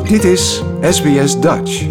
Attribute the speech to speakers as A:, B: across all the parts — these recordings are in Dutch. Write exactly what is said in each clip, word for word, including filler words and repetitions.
A: Dit is S B S Dutch.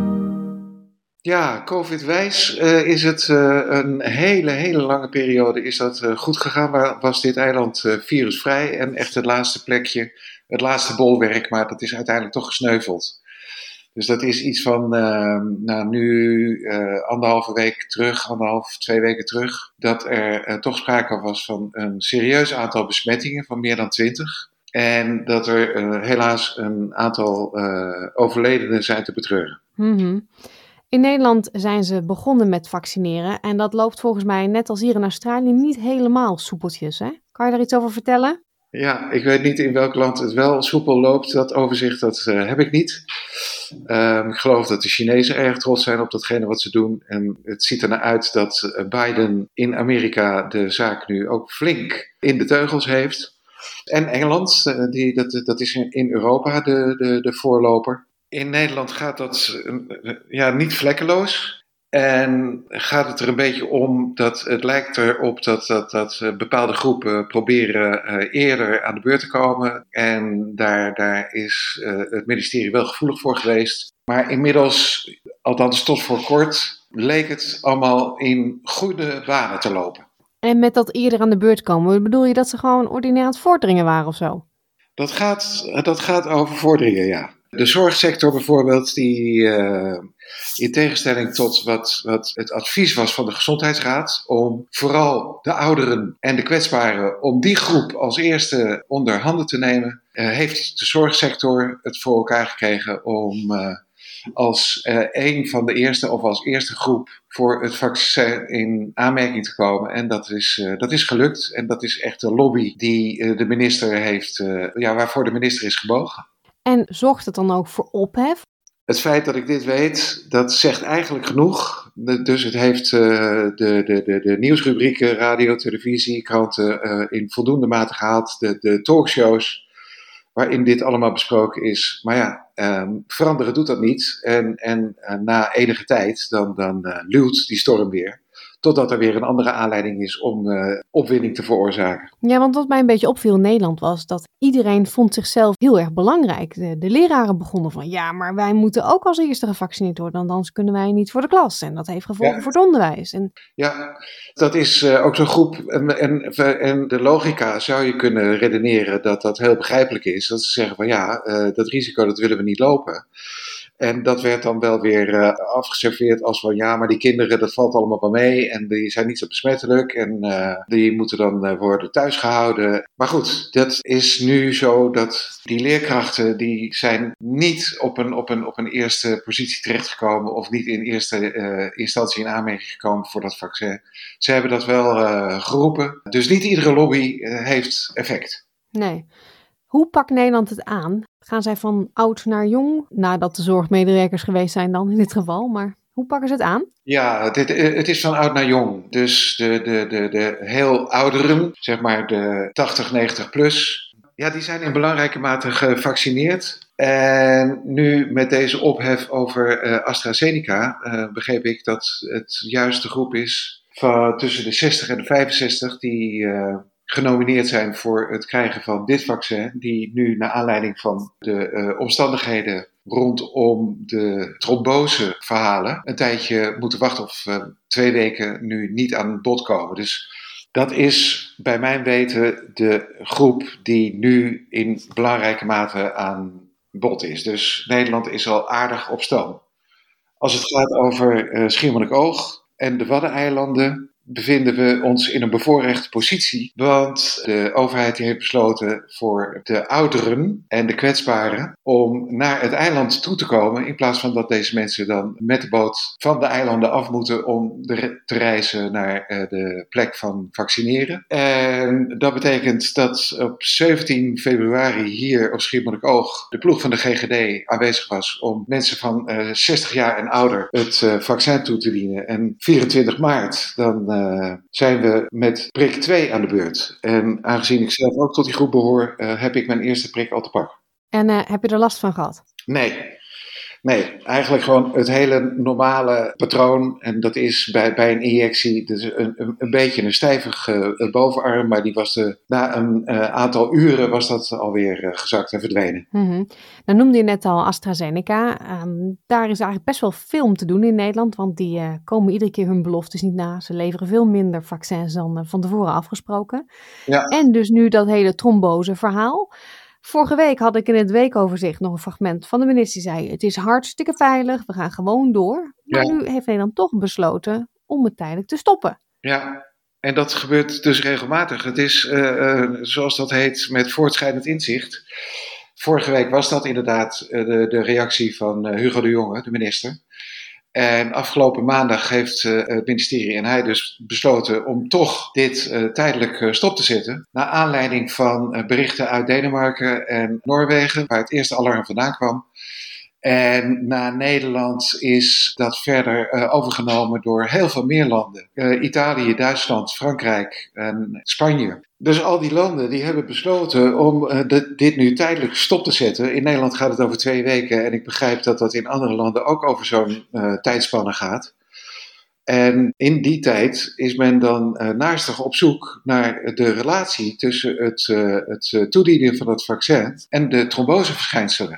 B: Ja, COVID-wijs uh, is het uh, een hele, hele lange periode is dat uh, goed gegaan. Maar was dit eiland uh, virusvrij en echt het laatste plekje, het laatste bolwerk, maar dat is uiteindelijk toch gesneuveld. Dus dat is iets van, uh, nou nu uh, anderhalve week terug, anderhalf, twee weken terug, dat er uh, toch sprake was van een serieus aantal besmettingen van meer dan twintig. En dat er uh, helaas een aantal uh, overledenen zijn te betreuren.
C: Mm-hmm. In Nederland zijn ze begonnen met vaccineren en dat loopt volgens mij net als hier in Australië niet helemaal soepeltjes, hè? Kan je daar iets over vertellen?
B: Ja, ik weet niet in welk land het wel soepel loopt. Dat overzicht dat, uh, heb ik niet. Uh, ik geloof dat de Chinezen erg trots zijn op datgene wat ze doen. En het ziet er naar uit dat Biden in Amerika de zaak nu ook flink in de teugels heeft. En Engeland, uh, die, dat, dat is in, in Europa de, de, de voorloper. In Nederland gaat dat uh, ja, niet vlekkeloos. En gaat het er een beetje om dat het lijkt erop dat, dat, dat bepaalde groepen proberen uh, eerder aan de beurt te komen. En daar, daar is uh, het ministerie wel gevoelig voor geweest. Maar inmiddels, althans tot voor kort, leek het allemaal in goede banen te lopen.
C: En met dat eerder aan de beurt komen, bedoel je dat ze gewoon ordinair aan het voordringen waren of zo?
B: Dat gaat, dat gaat over voordringen, ja. De zorgsector bijvoorbeeld, die uh, in tegenstelling tot wat, wat het advies was van de Gezondheidsraad, om vooral de ouderen en de kwetsbaren, om die groep als eerste onder handen te nemen, uh, heeft de zorgsector het voor elkaar gekregen om uh, als uh, een van de eerste of als eerste groep voor het vaccin in aanmerking te komen. En dat is, uh, dat is gelukt en dat is echt de lobby die uh, de minister heeft, uh, ja, waarvoor de minister is gebogen.
C: En zorgt het dan ook voor ophef?
B: Het feit dat ik dit weet, dat zegt eigenlijk genoeg. Dus het heeft uh, de, de, de, de nieuwsrubrieken, radio, televisie, kranten uh, in voldoende mate gehaald. De, de talkshows waarin dit allemaal besproken is. Maar ja, um, veranderen doet dat niet. En, en uh, na enige tijd, dan, dan uh, luwt die storm weer. Totdat er weer een andere aanleiding is om uh, opwinding te veroorzaken.
C: Ja, want wat mij een beetje opviel in Nederland was dat iedereen vond zichzelf heel erg belangrijk. De, de leraren begonnen van ja, maar wij moeten ook als eerste gevaccineerd worden, want anders kunnen wij niet voor de klas. En dat heeft gevolgen ja. voor het onderwijs. En...
B: Ja, dat is uh, ook zo'n groep. En, en, en de logica zou je kunnen redeneren dat dat heel begrijpelijk is. Dat ze zeggen van ja, uh, dat risico dat willen we niet lopen. En dat werd dan wel weer uh, afgeserveerd als van ja, maar die kinderen, dat valt allemaal wel mee en die zijn niet zo besmettelijk en uh, die moeten dan uh, worden thuisgehouden. Maar goed, dat is nu zo dat die leerkrachten die zijn niet op een, op een, op een eerste positie terechtgekomen of niet in eerste uh, instantie in aanmerking gekomen voor dat vaccin. Ze hebben dat wel uh, geroepen. Dus niet iedere lobby uh, heeft effect.
C: Nee. Hoe pakt Nederland het aan? Gaan zij van oud naar jong? Nadat de zorgmedewerkers geweest zijn dan in dit geval. Maar hoe pakken ze het aan?
B: Ja, het, het is van oud naar jong. Dus de, de, de, de heel ouderen, zeg maar de tachtig, negentig plus. Ja, die zijn in belangrijke mate gevaccineerd. En nu met deze ophef over uh, AstraZeneca uh, begreep ik dat het juist de groep is van tussen de zestig en de vijfenzestig die... Uh, genomineerd zijn voor het krijgen van dit vaccin, die nu naar aanleiding van de uh, omstandigheden rondom de tromboseverhalen een tijdje moeten wachten of uh, twee weken nu niet aan bod komen. Dus dat is bij mijn weten de groep die nu in belangrijke mate aan bod is. Dus Nederland is al aardig op stoom. Als het gaat over uh, Schiermonnikoog en de Waddeneilanden, bevinden we ons in een bevoorrechte positie, want de overheid heeft besloten voor de ouderen en de kwetsbaren om naar het eiland toe te komen, in plaats van dat deze mensen dan met de boot van de eilanden af moeten om de, te reizen naar uh, de plek van vaccineren. En dat betekent dat op zeventien februari hier op Schiermonnikoog de ploeg van de G G D aanwezig was om mensen van uh, zestig jaar en ouder het uh, vaccin toe te dienen. En vierentwintig maart dan Uh, zijn we met prik twee aan de beurt. En aangezien ik zelf ook tot die groep behoor, uh, heb ik mijn eerste prik al te pakken.
C: En uh, heb je er last van gehad?
B: Nee. Nee, eigenlijk gewoon het hele normale patroon. En dat is bij, bij een injectie dus een, een, een beetje een stijvige uh, bovenarm. Maar die was de, na een uh, aantal uren was dat alweer uh, gezakt en verdwenen.
C: Mm-hmm. Nou noemde je net al AstraZeneca. Um, daar is eigenlijk best wel veel om te doen in Nederland. Want die uh, komen iedere keer hun beloftes niet na. Ze leveren veel minder vaccins dan uh, van tevoren afgesproken.
B: Ja.
C: En dus nu dat hele trombose verhaal. Vorige week had ik in het weekoverzicht nog een fragment van de minister die zei: het is hartstikke veilig, we gaan gewoon door. Maar ja. Nu heeft Nederland toch besloten om het tijdelijk te stoppen.
B: Ja, en dat gebeurt dus regelmatig. Het is, uh, uh, zoals dat heet, met voortschrijdend inzicht. Vorige week was dat inderdaad uh, de, de reactie van uh, Hugo de Jonge, de minister. En afgelopen maandag heeft uh, het ministerie en hij dus besloten om toch dit uh, tijdelijk uh, stop te zetten. Naar aanleiding van uh, berichten uit Denemarken en Noorwegen, waar het eerste alarm vandaan kwam. En na Nederland is dat verder uh, overgenomen door heel veel meer landen. Uh, Italië, Duitsland, Frankrijk en Spanje. Dus al die landen die hebben besloten om uh, de, dit nu tijdelijk stop te zetten. In Nederland gaat het over twee weken en ik begrijp dat dat in andere landen ook over zo'n uh, tijdspanne gaat. En in die tijd is men dan uh, naastig op zoek naar de relatie tussen het, uh, het uh, toedienen van het vaccin en de tromboseverschijnselen.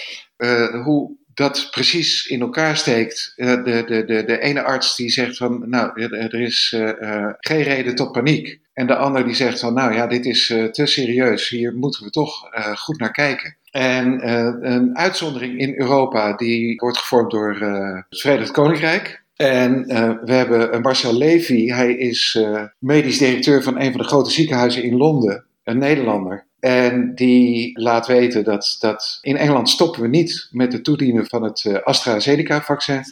B: Uh, hoe dat precies in elkaar steekt. Uh, de, de, de, de ene arts die zegt van, nou, er is uh, uh, geen reden tot paniek. En de ander die zegt van, nou ja, dit is uh, te serieus. Hier moeten we toch uh, goed naar kijken. En uh, een uitzondering in Europa die wordt gevormd door uh, het Verenigd Koninkrijk. En uh, we hebben Marcel Levy, hij is uh, medisch directeur van een van de grote ziekenhuizen in Londen, een Nederlander. En die laat weten dat, dat in Engeland stoppen we niet met het toedienen van het uh, AstraZeneca-vaccin.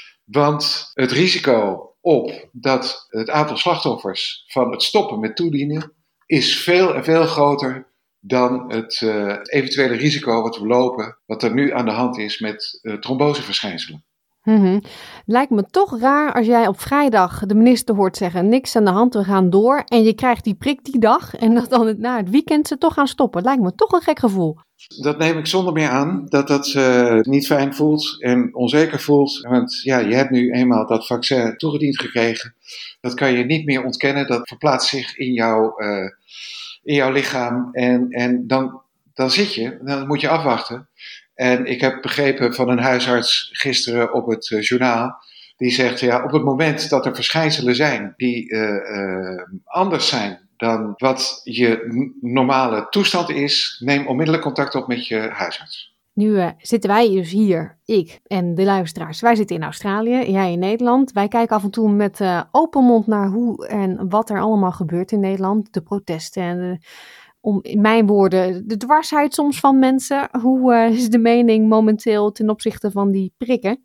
B: Want het risico op dat het aantal slachtoffers van het stoppen met toedienen is veel en veel groter dan het, uh, het eventuele risico wat we lopen, wat er nu aan de hand is met uh, tromboseverschijnselen.
C: Mm-hmm. Lijkt me toch raar als jij op vrijdag de minister hoort zeggen: niks aan de hand, we gaan door. En je krijgt die prik die dag en dat dan het, na het weekend ze toch gaan stoppen. Lijkt me toch een gek gevoel.
B: Dat neem ik zonder meer aan, dat dat uh, niet fijn voelt en onzeker voelt. Want ja, je hebt nu eenmaal dat vaccin toegediend gekregen. Dat kan je niet meer ontkennen, dat verplaatst zich in, jou, uh, in jouw lichaam. En, en dan, dan zit je, dan moet je afwachten. En ik heb begrepen van een huisarts gisteren op het uh, journaal, die zegt, ja, op het moment dat er verschijnselen zijn die uh, uh, anders zijn dan wat je n- normale toestand is, neem onmiddellijk contact op met je huisarts.
C: Nu uh, zitten wij dus hier, ik en de luisteraars. Wij zitten in Australië, jij in Nederland. Wij kijken af en toe met uh, open mond naar hoe en wat er allemaal gebeurt in Nederland. De protesten en de, om in mijn woorden, de dwarsheid soms van mensen. Hoe uh, is de mening momenteel ten opzichte van die prikken?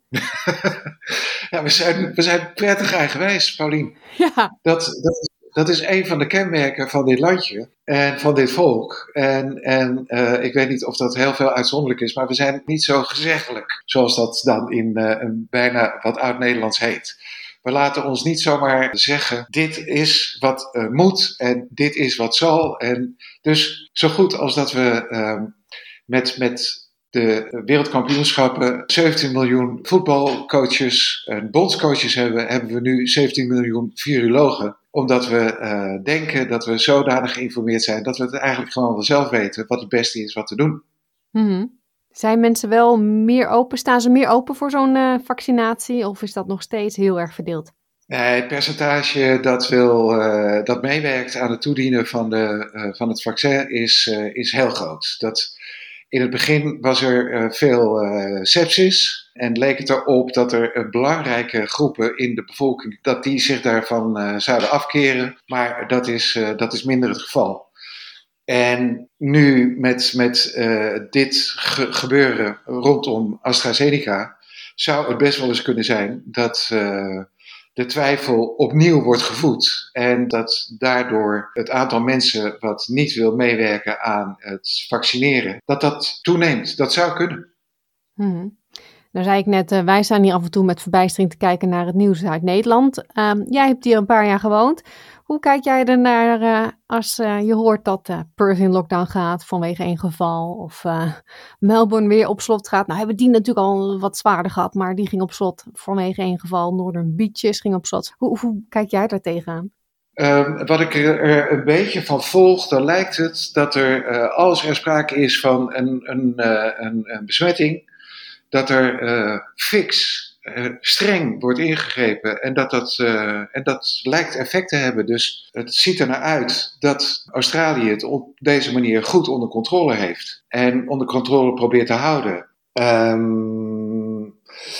B: Ja, we zijn, we zijn prettig eigenwijs, Paulien.
C: Ja.
B: Dat, dat, dat is een van de kenmerken van dit landje en van dit volk. En, en uh, ik weet niet of dat heel veel uitzonderlijk is, maar we zijn niet zo gezeggelijk, zoals dat dan in uh, een bijna wat oud-Nederlands heet. We laten ons niet zomaar zeggen, dit is wat uh, moet en dit is wat zal. En dus zo goed als dat we uh, met, met de wereldkampioenschappen zeventien miljoen voetbalcoaches en bondscoaches hebben, hebben we nu zeventien miljoen virologen. Omdat we uh, denken dat we zodanig geïnformeerd zijn dat we het eigenlijk gewoon wel zelf weten wat het beste is wat te doen.
C: Mm-hmm. Zijn mensen wel meer open? Staan ze meer open voor zo'n uh, vaccinatie? Of is dat nog steeds heel erg verdeeld?
B: Nee, het percentage dat, wil, uh, dat meewerkt aan het toedienen van, de, uh, van het vaccin is, uh, is heel groot. Dat, in het begin was er uh, veel uh, sepsis en leek het erop dat er uh, belangrijke groepen in de bevolking dat die zich daarvan uh, zouden afkeren. Maar dat is, uh, dat is minder het geval. En nu met, met uh, dit ge- gebeuren rondom AstraZeneca zou het best wel eens kunnen zijn dat uh, de twijfel opnieuw wordt gevoed. En dat daardoor het aantal mensen wat niet wil meewerken aan het vaccineren, dat dat toeneemt. Dat zou kunnen.
C: Hmm. Nou zei ik net, uh, wij staan hier af en toe met verbijstering te kijken naar het nieuws uit Nederland. Um, jij hebt hier een paar jaar gewoond. Hoe kijk jij er naar uh, als uh, je hoort dat uh, Perth in lockdown gaat vanwege één geval of uh, Melbourne weer op slot gaat? Nou hebben die natuurlijk al wat zwaarder gehad, maar die ging op slot vanwege één geval. Northern Beaches ging op slot. Hoe, hoe kijk jij daar tegenaan?
B: Um, wat ik er een beetje van volg, dan lijkt het dat er, uh, als er sprake is van een, een, uh, een, een besmetting, dat er uh, fix, uh, streng wordt ingegrepen en dat dat, uh, en dat lijkt effect te hebben. Dus het ziet er naar uit dat Australië het op deze manier goed onder controle heeft en onder controle probeert te houden. Um,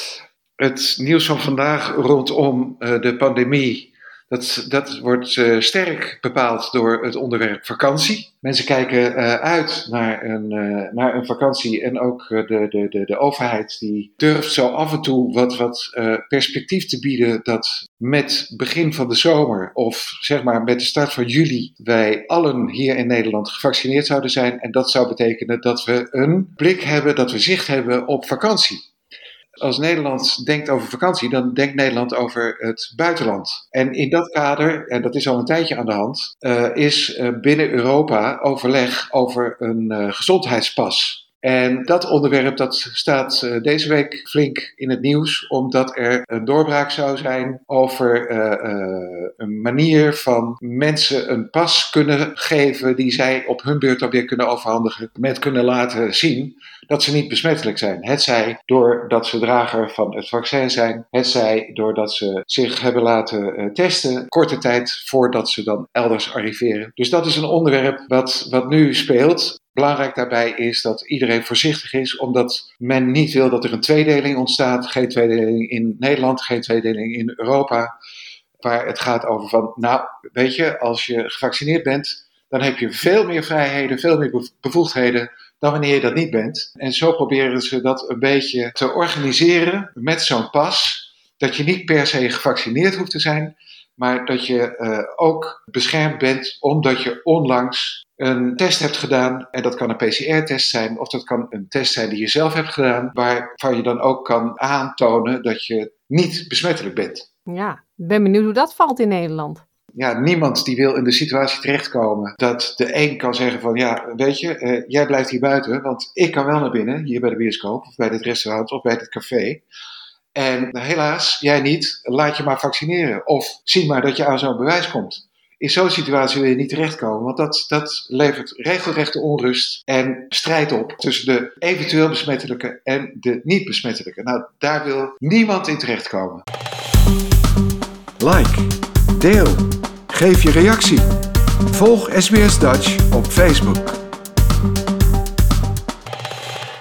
B: het nieuws van vandaag rondom uh, de pandemie, Dat, dat wordt uh, sterk bepaald door het onderwerp vakantie. Mensen kijken uh, uit naar een, uh, naar een vakantie en ook uh, de, de, de, de overheid die durft zo af en toe wat, wat uh, perspectief te bieden dat met begin van de zomer of zeg maar met de start van juli wij allen hier in Nederland gevaccineerd zouden zijn. En dat zou betekenen dat we een blik hebben, dat we zicht hebben op vakantie. Als Nederland denkt over vakantie, dan denkt Nederland over het buitenland. En in dat kader, en dat is al een tijdje aan de hand, uh, is uh, binnen Europa overleg over een uh, gezondheidspas. En dat onderwerp dat staat uh, deze week flink in het nieuws, omdat er een doorbraak zou zijn over uh, uh, een manier van mensen een pas kunnen geven die zij op hun beurt dan weer kunnen overhandigen, met kunnen laten zien dat ze niet besmettelijk zijn. Hetzij doordat ze drager van het vaccin zijn, hetzij doordat ze zich hebben laten uh, testen, korte tijd voordat ze dan elders arriveren. Dus dat is een onderwerp wat, wat nu speelt. Belangrijk daarbij is dat iedereen voorzichtig is, omdat men niet wil dat er een tweedeling ontstaat. Geen tweedeling in Nederland, geen tweedeling in Europa. Waar het gaat over van, nou, weet je, als je gevaccineerd bent, dan heb je veel meer vrijheden, veel meer bevoegdheden dan wanneer je dat niet bent. En zo proberen ze dat een beetje te organiseren met zo'n pas, dat je niet per se gevaccineerd hoeft te zijn, maar dat je uh, ook beschermd bent omdat je onlangs een test hebt gedaan. En dat kan een P C R-test zijn of dat kan een test zijn die je zelf hebt gedaan, waarvan je dan ook kan aantonen dat je niet besmettelijk bent.
C: Ja, ik ben benieuwd hoe dat valt in Nederland.
B: Ja, niemand die wil in de situatie terechtkomen dat de een kan zeggen van ja, weet je, uh, jij blijft hier buiten, want ik kan wel naar binnen, hier bij de bioscoop of bij dit restaurant of bij dit café. En helaas, jij niet, laat je maar vaccineren. Of zie maar dat je aan zo'n bewijs komt. In zo'n situatie wil je niet terechtkomen, want dat, dat levert regelrechte onrust en strijd op tussen de eventueel besmettelijke en de niet besmettelijke. Nou, daar wil niemand in terechtkomen.
A: Like, deel, geef je reactie. Volg S B S Dutch op Facebook.